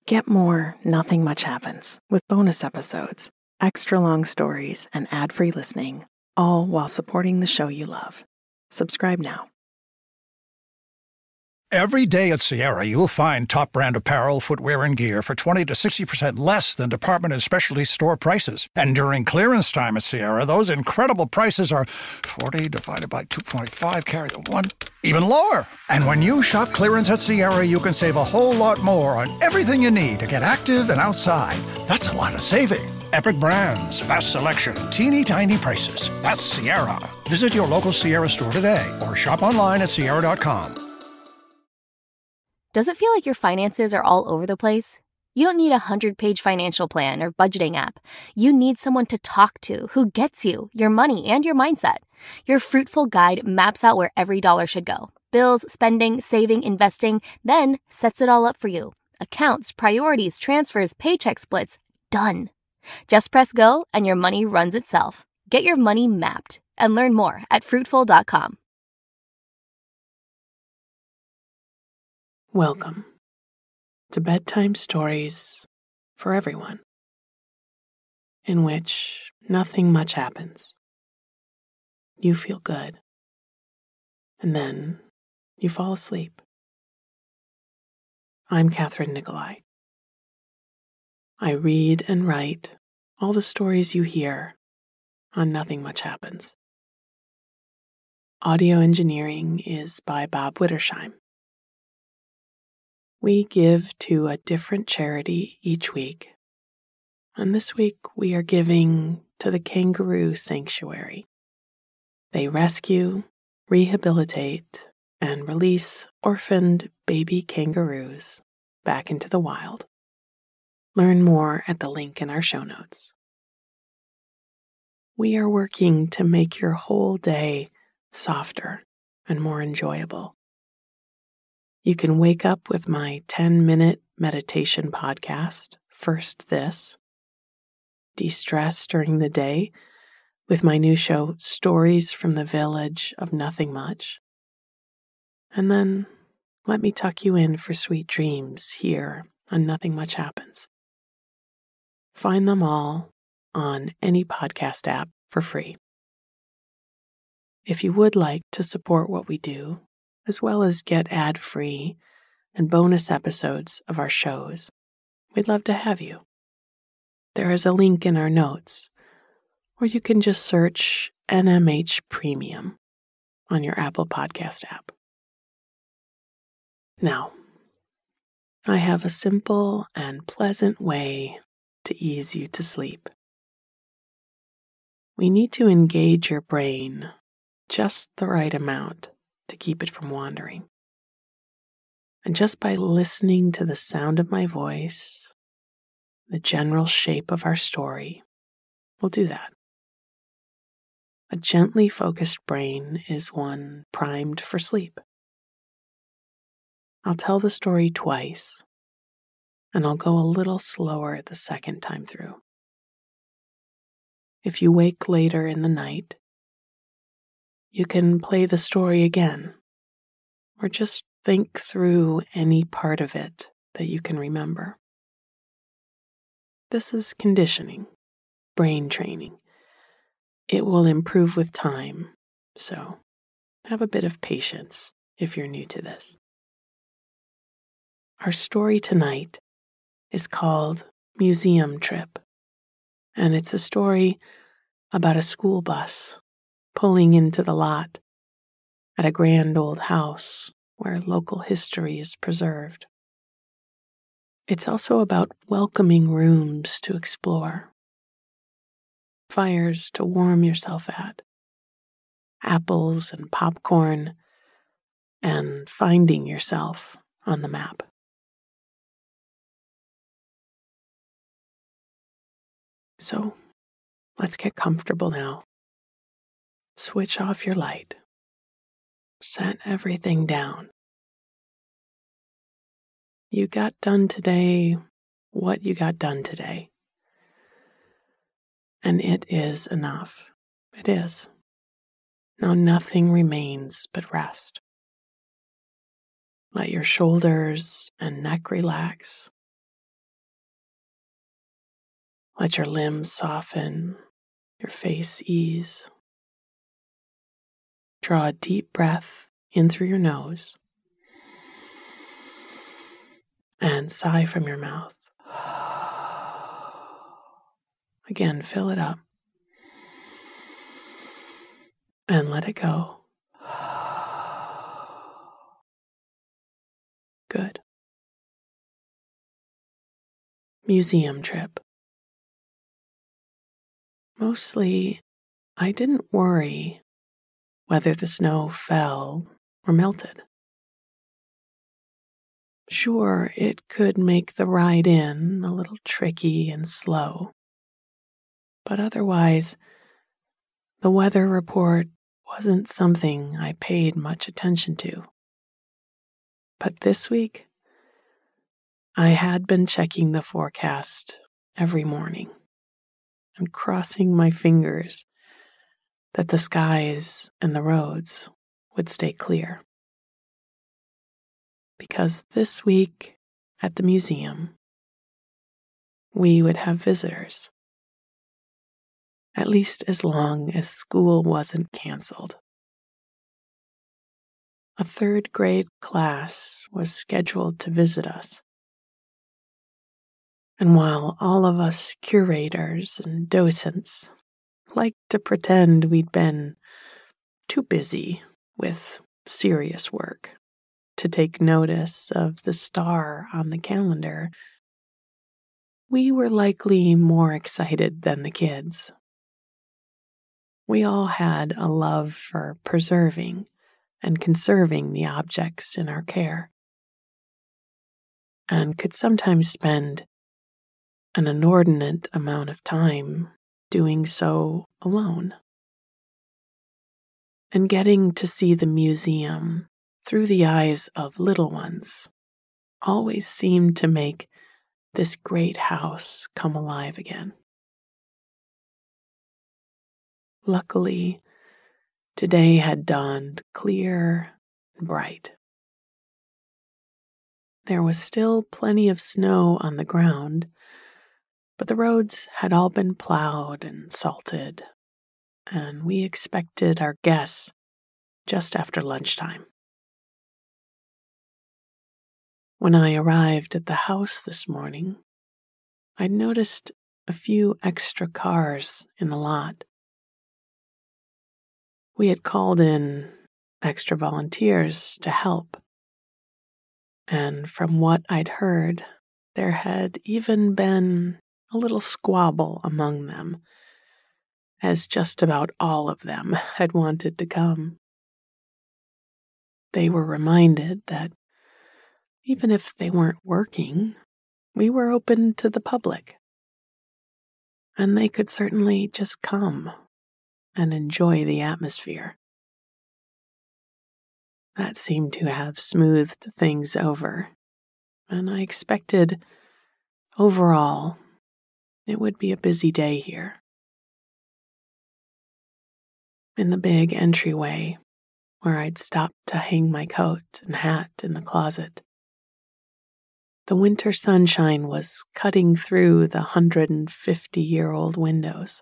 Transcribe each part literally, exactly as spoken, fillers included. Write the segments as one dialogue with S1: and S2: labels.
S1: Get more Nothing Much Happens with bonus episodes, extra long stories, and ad-free listening, all while supporting the show you love. Subscribe now.
S2: Every day at Sierra, you'll find top brand apparel, footwear, and gear for twenty to sixty percent less than department and specialty store prices. And during clearance time at Sierra, those incredible prices are forty divided by two point five, carry the one, even lower. And when you shop clearance at Sierra, you can save a whole lot more on everything you need to get active and outside. That's a lot of saving. Epic brands, vast selection, teeny tiny prices. That's Sierra. Visit your local Sierra store today or shop online at sierra dot com.
S3: Does it feel like your finances are all over the place? You don't need a hundred-page financial plan or budgeting app. You need someone to talk to who gets you, your money, and your mindset. Your Fruitful guide maps out where every dollar should go. Bills, spending, saving, investing, then sets it all up for you. Accounts, priorities, transfers, paycheck splits, done. Just press go and your money runs itself. Get your money mapped and learn more at fruitful dot com.
S1: Welcome to Bedtime Stories for Everyone, in which nothing much happens. You feel good, and then you fall asleep. I'm Catherine Nicolai. I read and write all the stories you hear on Nothing Much Happens. Audio engineering is by Bob Wittersheim. We give to a different charity each week, and this week we are giving to the Kangaroo Sanctuary. They rescue, rehabilitate, and release orphaned baby kangaroos back into the wild. Learn more at the link in our show notes. We are working to make your whole day softer and more enjoyable. You can wake up with my ten-minute meditation podcast, First This. De-stress during the day with my new show, Stories from the Village of Nothing Much. And then let me tuck you in for sweet dreams here on Nothing Much Happens. Find them all on any podcast app for free. If you would like to support what we do, as well as get ad-free and bonus episodes of our shows, we'd love to have you. There is a link in our notes, or you can just search N M H Premium on your Apple Podcast app. Now, I have a simple and pleasant way to ease you to sleep. We need to engage your brain just the right amount to keep it from wandering. And just by listening to the sound of my voice, the general shape of our story, we'll do that. A gently focused brain is one primed for sleep. I'll tell the story twice, and I'll go a little slower the second time through. If you wake later in the night, you can play the story again, or just think through any part of it that you can remember. This is conditioning, brain training. It will improve with time, so have a bit of patience if you're new to this. Our story tonight is called Museum Trip, and it's a story about a school bus pulling into the lot at a grand old house where local history is preserved. It's also about welcoming rooms to explore, fires to warm yourself at, apples and popcorn, and finding yourself on the map. So, let's get comfortable now. Switch off your light. Set everything down. You got done today what you got done today. And it is enough. It is. Now nothing remains but rest. Let your shoulders and neck relax. Let your limbs soften, your face ease. Draw a deep breath in through your nose and sigh from your mouth. Again, fill it up and let it go. Good. Museum trip. Mostly, I didn't worry whether the snow fell or melted. Sure, it could make the ride in a little tricky and slow, but otherwise, the weather report wasn't something I paid much attention to. But this week, I had been checking the forecast every morning and crossing my fingers that the skies and the roads would stay clear. Because this week at the museum, we would have visitors, at least as long as school wasn't canceled. A third grade class was scheduled to visit us. And while all of us curators and docents liked to pretend we'd been too busy with serious work to take notice of the star on the calendar, we were likely more excited than the kids. We all had a love for preserving and conserving the objects in our care, and could sometimes spend an inordinate amount of time doing so alone. And getting to see the museum through the eyes of little ones always seemed to make this great house come alive again. Luckily, today had dawned clear and bright. There was still plenty of snow on the ground, but the roads had all been plowed and salted, and we expected our guests just after lunchtime. When I arrived at the house this morning, I'd noticed a few extra cars in the lot. We had called in extra volunteers to help, and from what I'd heard, there had even been a little squabble among them, as just about all of them had wanted to come. They were reminded that even if they weren't working, we were open to the public, and they could certainly just come and enjoy the atmosphere. That seemed to have smoothed things over, and I expected, overall, it would be a busy day here. In the big entryway, where I'd stopped to hang my coat and hat in the closet, the winter sunshine was cutting through the one hundred fifty-year-old windows.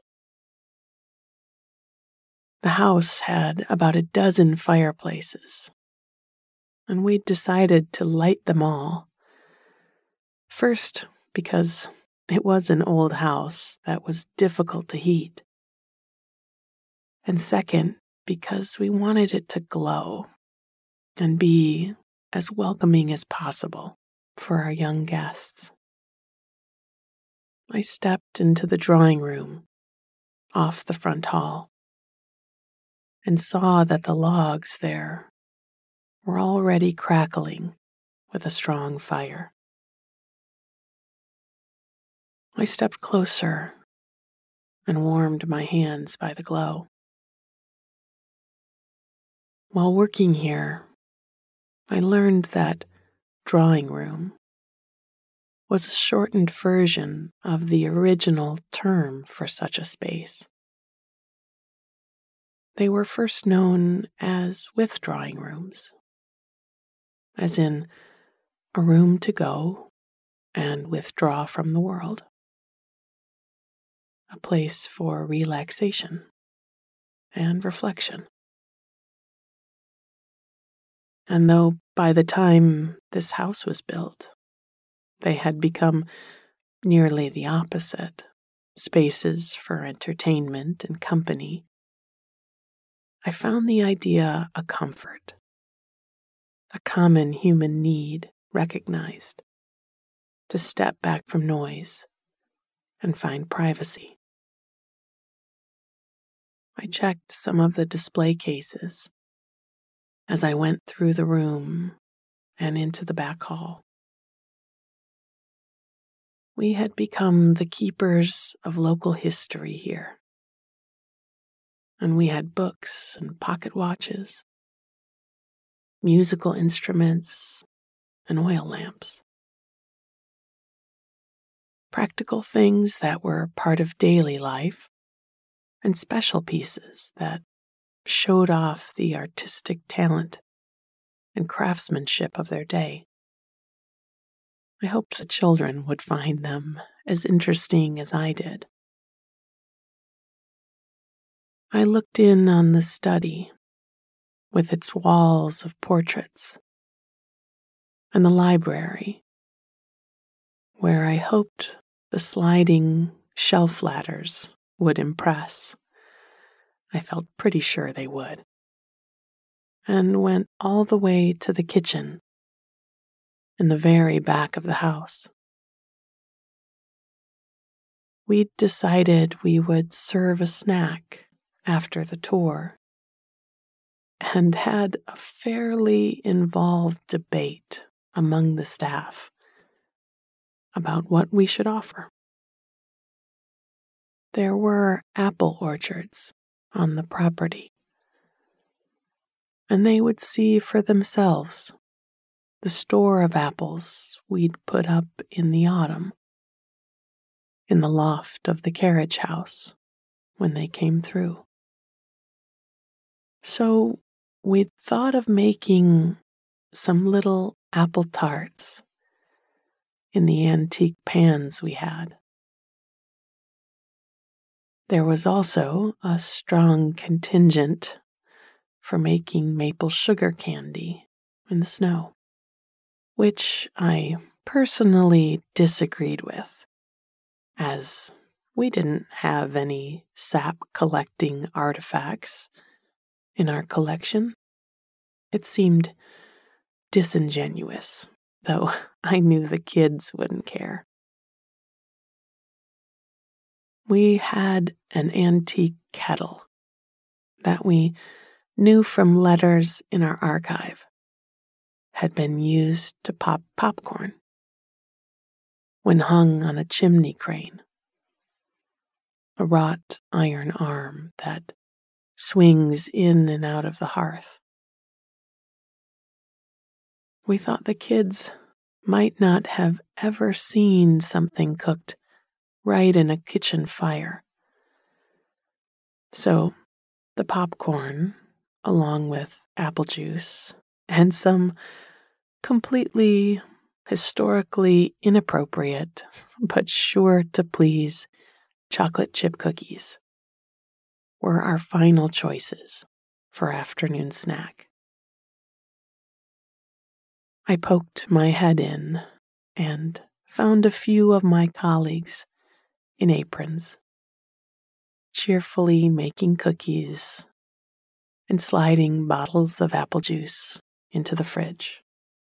S1: The house had about a dozen fireplaces, and we'd decided to light them all. First, because it was an old house that was difficult to heat. And second, because we wanted it to glow and be as welcoming as possible for our young guests. I stepped into the drawing room off the front hall and saw that the logs there were already crackling with a strong fire. I stepped closer and warmed my hands by the glow. While working here, I learned that drawing room was a shortened version of the original term for such a space. They were first known as withdrawing rooms, as in a room to go and withdraw from the world. a place for relaxation and reflection. And though by the time this house was built, they had become nearly the opposite, spaces for entertainment and company, I found the idea a comfort, a common human need recognized to step back from noise and find privacy. I checked some of the display cases as I went through the room and into the back hall. We had become the keepers of local history here, and we had books and pocket watches, musical instruments, and oil lamps. Practical things that were part of daily life, and special pieces that showed off the artistic talent and craftsmanship of their day. I hoped the children would find them as interesting as I did. I looked in on the study with its walls of portraits and the library, where I hoped the sliding shelf ladders would impress. I felt pretty sure they would. And went all the way to the kitchen in the very back of the house. We'd decided we would serve a snack after the tour and had a fairly involved debate among the staff about what we should offer. There were apple orchards on the property, and they would see for themselves the store of apples we'd put up in the autumn in the loft of the carriage house when they came through. So we'd thought of making some little apple tarts in the antique pans we had. There was also a strong contingent for making maple sugar candy in the snow, which I personally disagreed with, as we didn't have any sap collecting artifacts in our collection. It seemed disingenuous, though I knew the kids wouldn't care. We had an antique kettle that we knew from letters in our archive had been used to pop popcorn when hung on a chimney crane, a wrought iron arm that swings in and out of the hearth. We thought the kids might not have ever seen something cooked right in a kitchen fire. So the popcorn, along with apple juice and some completely historically inappropriate but sure to please chocolate chip cookies, were our final choices for afternoon snack. I poked my head in and found a few of my colleagues in aprons, cheerfully making cookies and sliding bottles of apple juice into the fridge.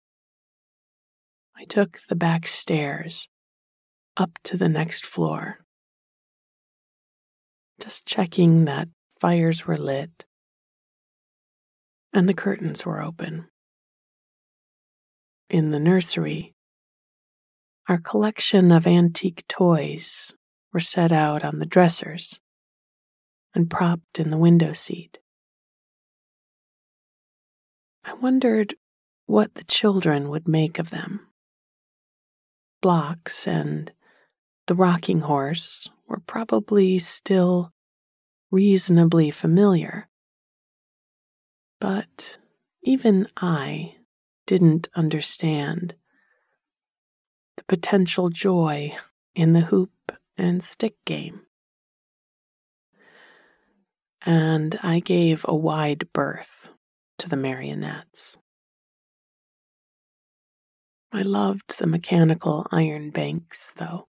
S1: I took the back stairs up to the next floor, just checking that fires were lit and the curtains were open. In the nursery, our collection of antique toys were set out on the dressers and propped in the window seat. I wondered what the children would make of them. Blocks and the rocking horse were probably still reasonably familiar, but even I didn't understand the potential joy in the hoop and stick game. and I gave a wide berth to the marionettes. I loved the mechanical iron banks, though,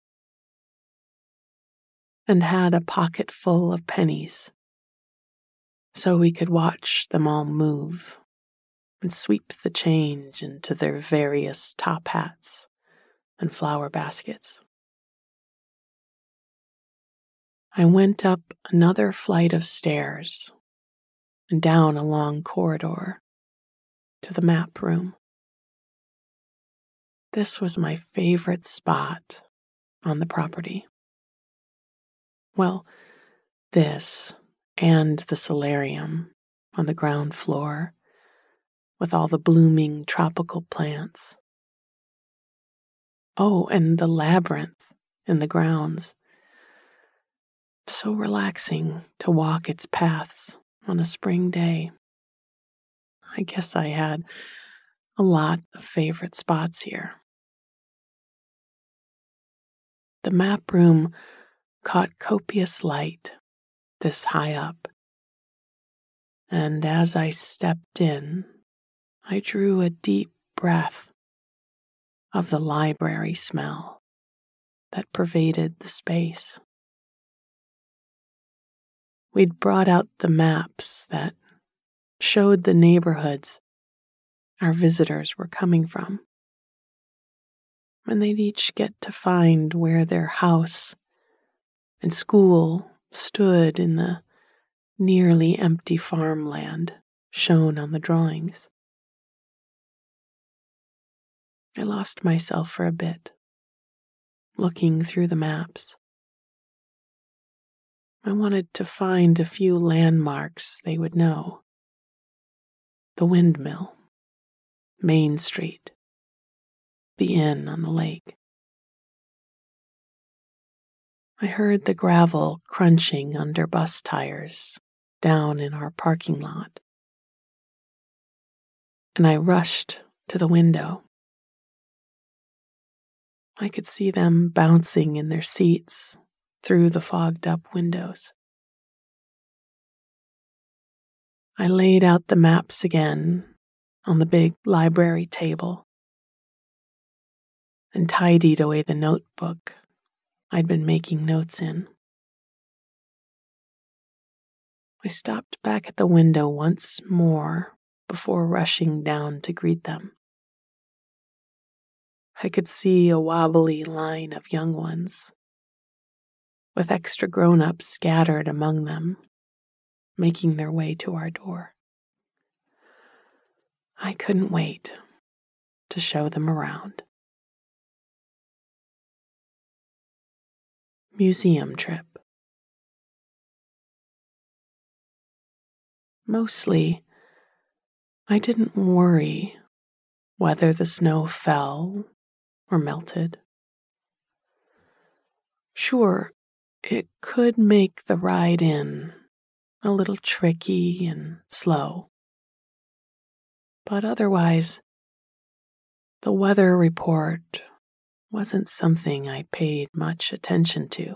S1: and had a pocket full of pennies, so we could watch them all move and sweep the change into their various top hats and flower baskets. I went up another flight of stairs and down a long corridor to the map room. This was my favorite spot on the property. Well, this and the solarium on the ground floor with all the blooming tropical plants. Oh, and the labyrinth in the grounds. So relaxing to walk its paths on a spring day. I guess I had a lot of favorite spots here. The map room caught copious light this high up, and as I stepped in, I drew a deep breath of the library smell that pervaded the space. We'd brought out the maps that showed the neighborhoods our visitors were coming from, and they'd each get to find where their house and school stood in the nearly empty farmland shown on the drawings. I lost myself for a bit, looking through the maps. I wanted to find a few landmarks they would know. The windmill, Main Street, the inn on the lake. I heard the gravel crunching under bus tires down in our parking lot, and I rushed to the window. I could see them bouncing in their seats through the fogged-up windows. I laid out the maps again on the big library table and tidied away the notebook I'd been making notes in. I stopped back at the window once more before rushing down to greet them. I could see a wobbly line of young ones, with extra grown-ups scattered among them, making their way to our door. I couldn't wait to show them around. Museum trip. Mostly, I didn't worry whether the snow fell or melted. Sure, it could make the ride in a little tricky and slow, but otherwise, the weather report wasn't something I paid much attention to.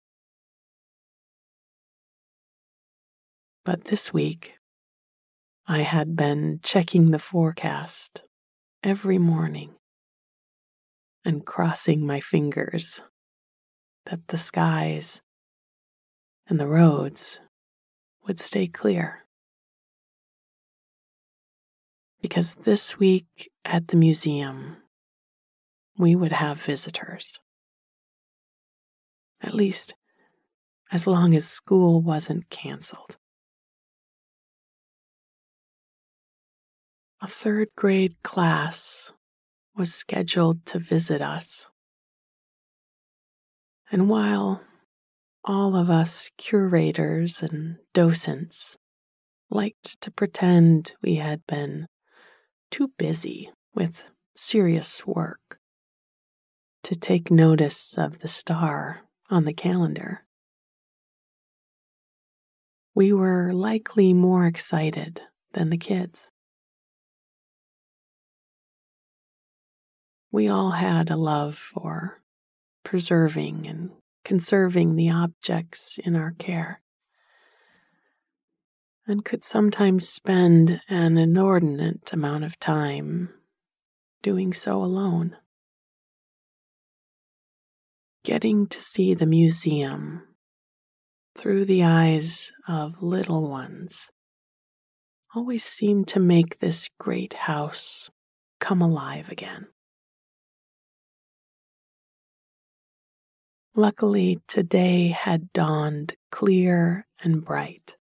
S1: But this week, I had been checking the forecast every morning and crossing my fingers that the skies and the roads would stay clear. Because this week at the museum, we would have visitors. At least, as long as school wasn't canceled. A third grade class was scheduled to visit us. And while all of us curators and docents liked to pretend we had been too busy with serious work to take notice of the star on the calendar, we were likely more excited than the kids. We all had a love for preserving and conserving the objects in our care. and could sometimes spend an inordinate amount of time doing so alone. Getting to see the museum through the eyes of little ones always seemed to make this great house come alive again. Luckily, today had dawned clear and bright.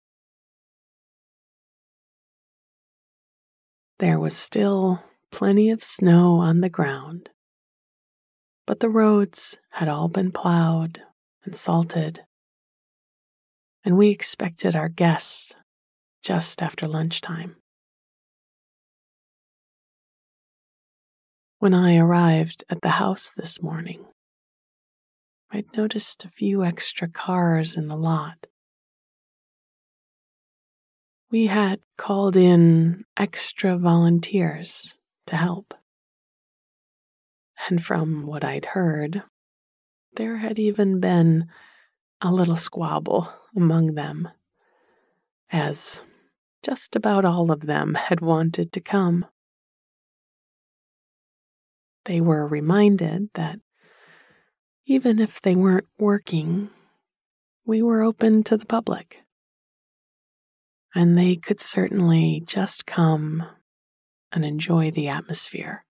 S1: There was still plenty of snow on the ground, but the roads had all been plowed and salted, and we expected our guests just after lunchtime. When I arrived at the house this morning, I'd noticed a few extra cars in the lot. We had called in extra volunteers to help. And from what I'd heard, there had even been a little squabble among them, as just about all of them had wanted to come. They were reminded that even if they weren't working, we were open to the public, and they could certainly just come and enjoy the atmosphere.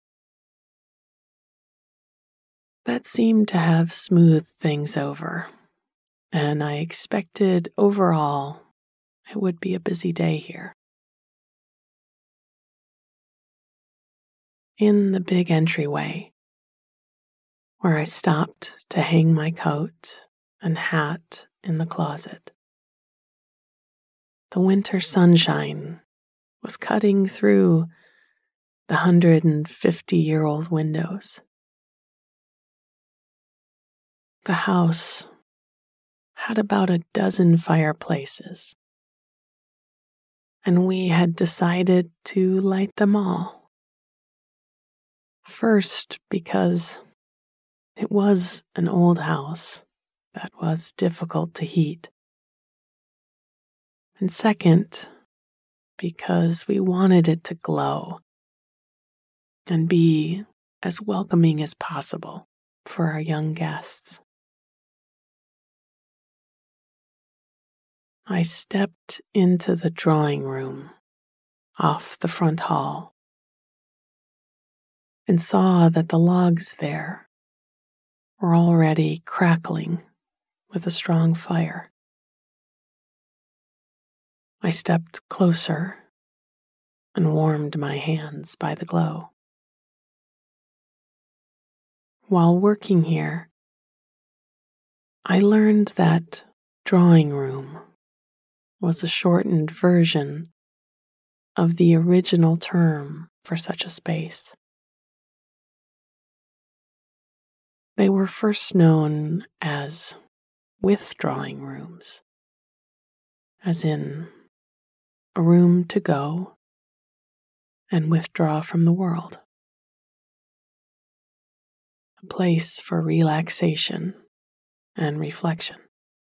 S1: That seemed to have smoothed things over, and I expected overall it would be a busy day here. In the big entryway, where I stopped to hang my coat and hat in the closet, the winter sunshine was cutting through the hundred and fifty year old windows. The house had about a dozen fireplaces, and we had decided to light them all. First, because it was an old house that was difficult to heat. And second, because we wanted it to glow and be as welcoming as possible for our young guests. I stepped into the drawing room off the front hall and saw that the logs there were already crackling with a strong fire. I stepped closer and warmed my hands by the glow. While working here, I learned that drawing room was a shortened version of the original term for such a space. They were first known as withdrawing rooms, as in a room to go and withdraw from the world, a place for relaxation and reflection.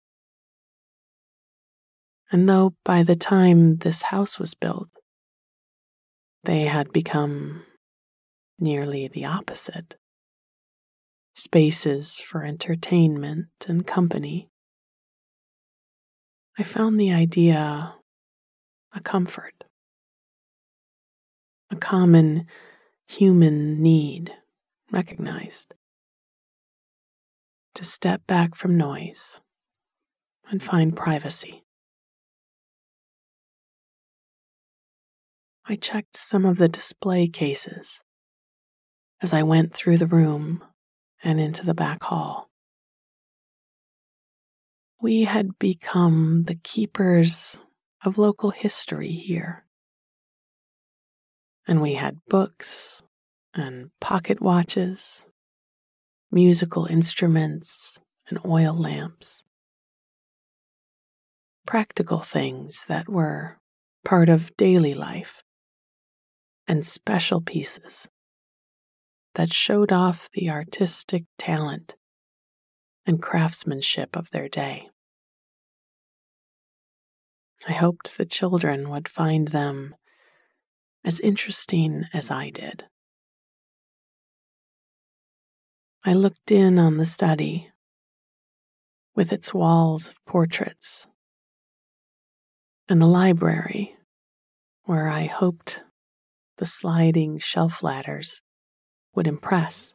S1: And though by the time this house was built, they had become nearly the opposite, spaces for entertainment and company, I found the idea a comfort, a common human need recognized, to step back from noise and find privacy. I checked some of the display cases as I went through the room and into the back hall. We had become the keepers of local history here, and we had books and pocket watches, musical instruments, and oil lamps. Practical things that were part of daily life, and special pieces that showed off the artistic talent and craftsmanship of their day. I hoped the children would find them as interesting as I did. I looked in on the study with its walls of portraits and the library where I hoped the sliding shelf ladders would impress.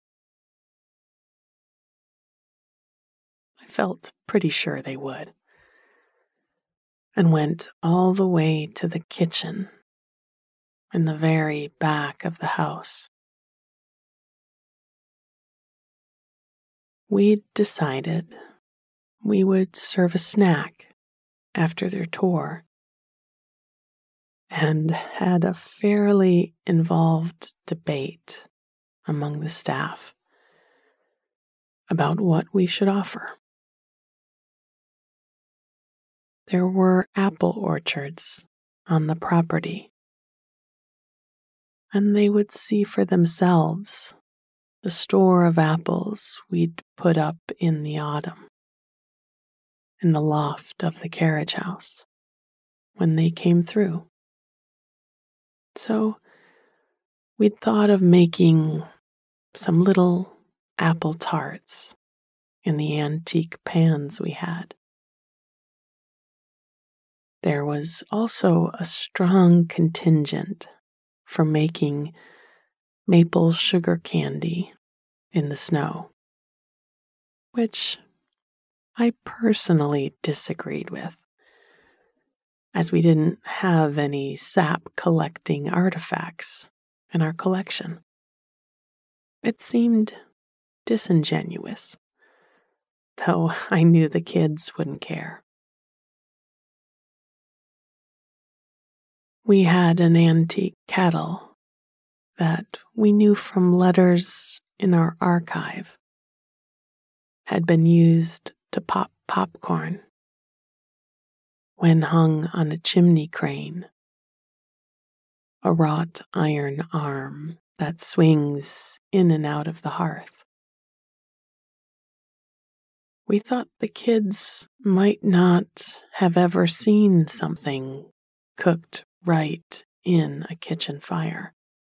S1: I felt pretty sure they would, and went all the way to the kitchen in the very back of the house. We'd decided we would serve a snack after their tour, and had a fairly involved debate among the staff about what we should offer. There were apple orchards on the property, and they would see for themselves the store of apples we'd put up in the autumn in the loft of the carriage house when they came through. So we'd thought of making some little apple tarts in the antique pans we had. There was also a strong contingent for making maple sugar candy in the snow, which I personally disagreed with, as we didn't have any sap collecting artifacts in our collection. It seemed disingenuous, though I knew the kids wouldn't care. We had an antique kettle that we knew from letters in our archive had been used to pop popcorn when hung on a chimney crane, a wrought iron arm that swings in and out of the hearth. We thought the kids might not have ever seen something cooked right in a kitchen fire.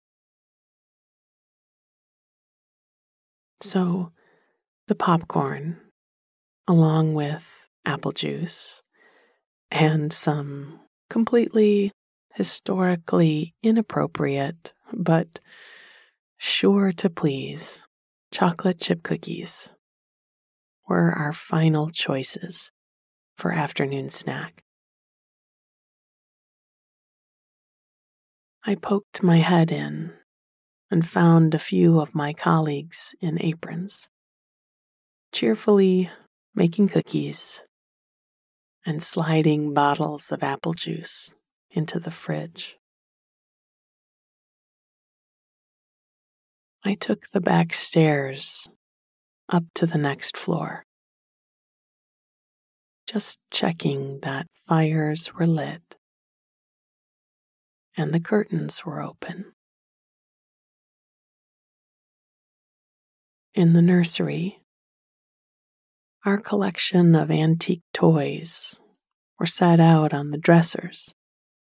S1: So the popcorn, along with apple juice and some completely historically inappropriate but sure to please chocolate chip cookies, were our final choices for afternoon snack. I poked my head in and found a few of my colleagues in aprons, cheerfully making cookies and sliding bottles of apple juice into the fridge. I took the back stairs up to the next floor, just checking that fires were lit and the curtains were open. In the nursery, our collection of antique toys were set out on the dressers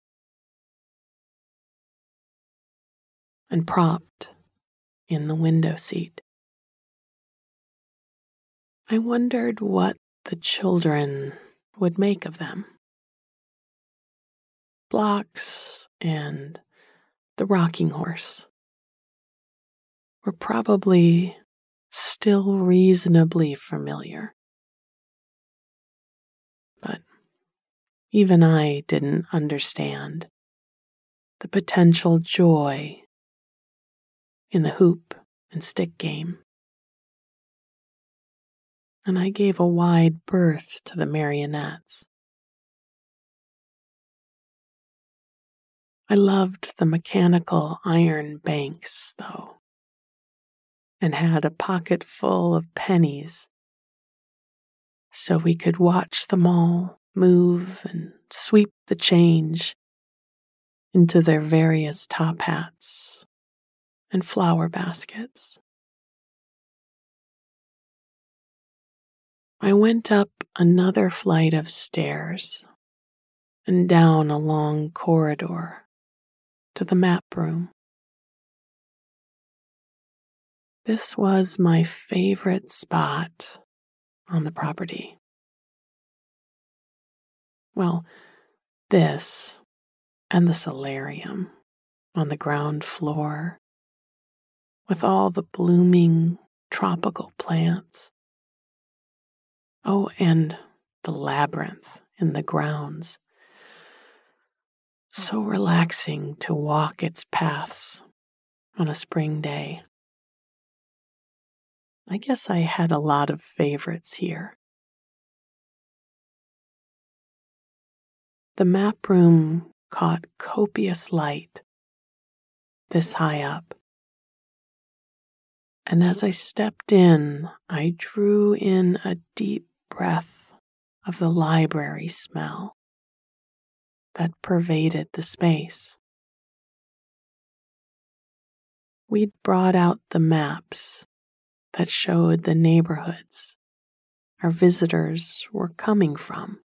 S1: and propped in the window seat. I wondered what the children would make of them. Blocks and the rocking horse were probably still reasonably familiar. But even I didn't understand the potential joy in the hoop and stick game. And I gave a wide berth to the marionettes. I loved the mechanical iron banks, though, and had a pocket full of pennies so we could watch them all move and sweep the change into their various top hats and flower baskets. I went up another flight of stairs and down a long corridor to the map room. This was my favorite spot on the property. Well, this and the solarium on the ground floor with all the blooming tropical plants. Oh, and the labyrinth in the grounds. So relaxing to walk its paths on a spring day. I guess I had a lot of favorites here. The map room caught copious light this high up, and as I stepped in, I drew in a deep breath of the library smell that pervaded the space. We'd brought out the maps that showed the neighborhoods our visitors were coming from,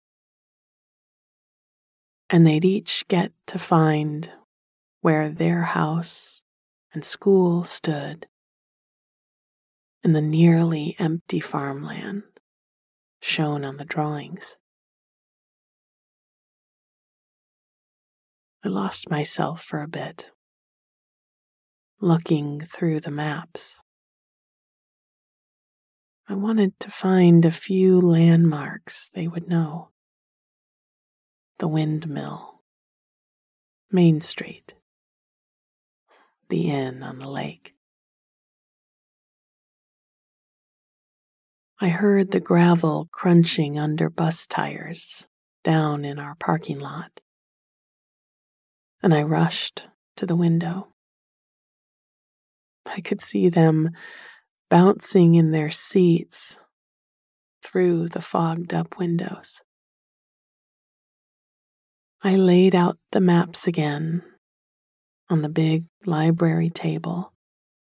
S1: and they'd each get to find where their house and school stood in the nearly empty farmland shown on the drawings. I lost myself for a bit, looking through the maps. I wanted to find a few landmarks they would know. The windmill, Main Street, the inn on the lake. I heard the gravel crunching under bus tires down in our parking lot, and I rushed to the window. I could see them bouncing in their seats through the fogged-up windows. I laid out the maps again on the big library table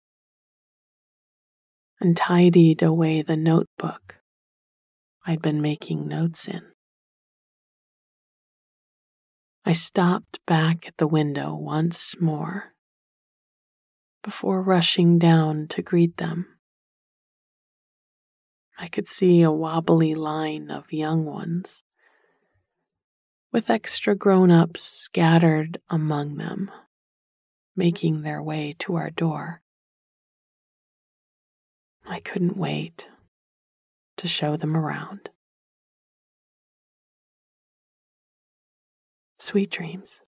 S1: and tidied away the notebook I'd been making notes in. I stopped back at the window once more before rushing down to greet them. I could see a wobbly line of young ones, with extra grown-ups scattered among them, making their way to our door. I couldn't wait to show them around. Sweet dreams.